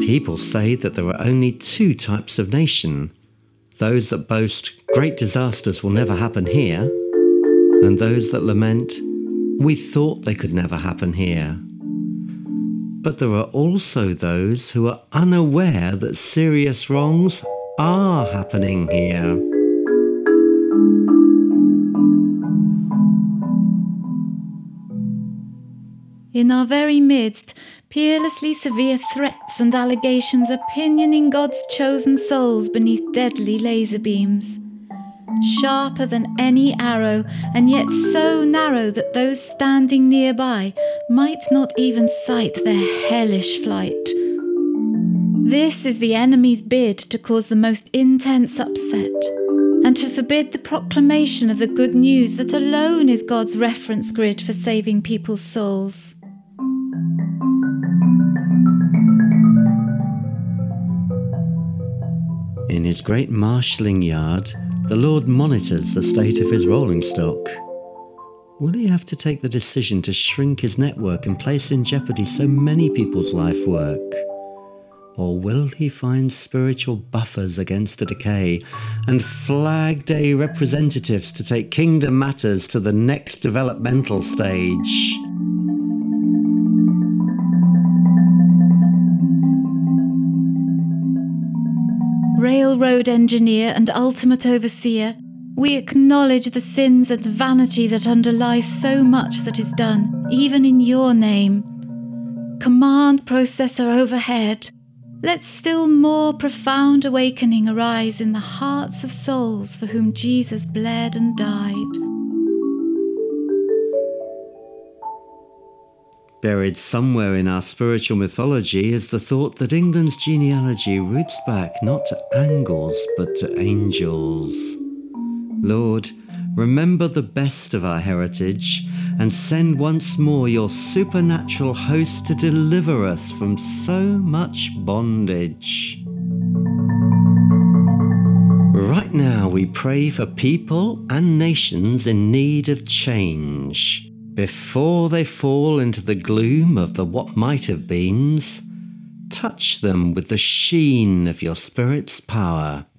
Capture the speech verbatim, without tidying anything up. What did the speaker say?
People say that there are only two types of nation, those that boast great disasters will never happen here, and those that lament, we thought they could never happen here. But there are also those who are unaware that serious wrongs are happening here. In our very midst, peerlessly severe threats and allegations are pinioning God's chosen souls beneath deadly laser beams. Sharper than any arrow, and yet so narrow that those standing nearby might not even sight their hellish flight. This is the enemy's bid to cause the most intense upset, and to forbid the proclamation of the good news that alone is God's reference grid for saving people's souls. In his great marshalling yard, the Lord monitors the state of his rolling stock. Will he have to take the decision to shrink his network and place in jeopardy so many people's life work? Or will he find spiritual buffers against the decay and Flag Day representatives to take kingdom matters to the next developmental stage? Railroad engineer and ultimate overseer, we acknowledge the sins and vanity that underlie so much that is done, even in your name. Command processor overhead, let still more profound awakening arise in the hearts of souls for whom Jesus bled and died. Buried somewhere in our spiritual mythology is the thought that England's genealogy roots back not to angles but to angels. Lord, remember the best of our heritage and send once more your supernatural host to deliver us from so much bondage. Right now we pray for people and nations in need of change. Before they fall into the gloom of the what might have beens, touch them with the sheen of your Spirit's power.